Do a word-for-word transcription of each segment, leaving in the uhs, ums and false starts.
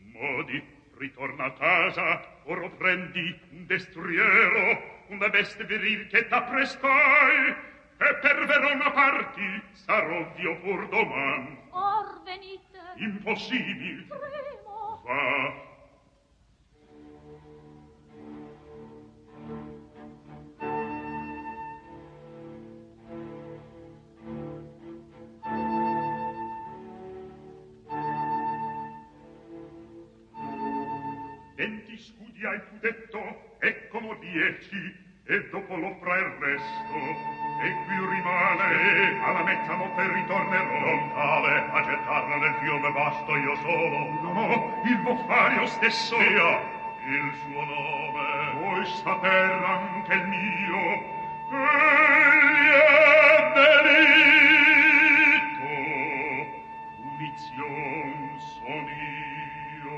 Modi, ritorna a casa, oro prendi un destriero, una veste viril che t'apprestai, e per Verona parti, sarò dio pur doman. Or venite. Impossibil. Primo. Va. Venti scudi hai tu detto, eccomo dieci, e dopo l'offra il resto. E qui rimane, alla mezzanotte ritornerò. Non tale, a gettarla nel fiume basto io solo. No, il Boffario stesso. Sia, il suo nome. Voi sta terra anche il mio. Egli è delitto. Punizion son io.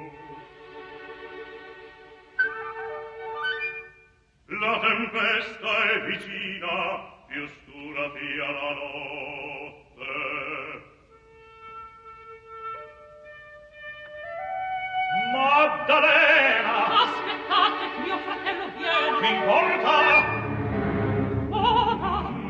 La tempesta è vicina, più scura sia la notte. Maddalena! Aspettate, mio fratello viene. Che importa? Ora.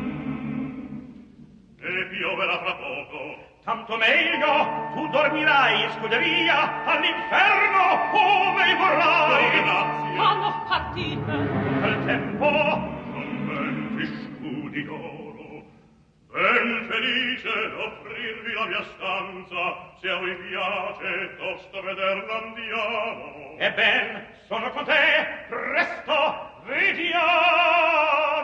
E pioverà fra poco. Tanto meglio, tu dormirai in scuderia all'inferno ove vorrai. Oh, grazie. Vanno partite. Al tempo Con venti scudi d'oro, ben felice d'offrirvi la mia stanza, se a voi piace tosto vederla andiamo. e ben sono con te, presto vediamo.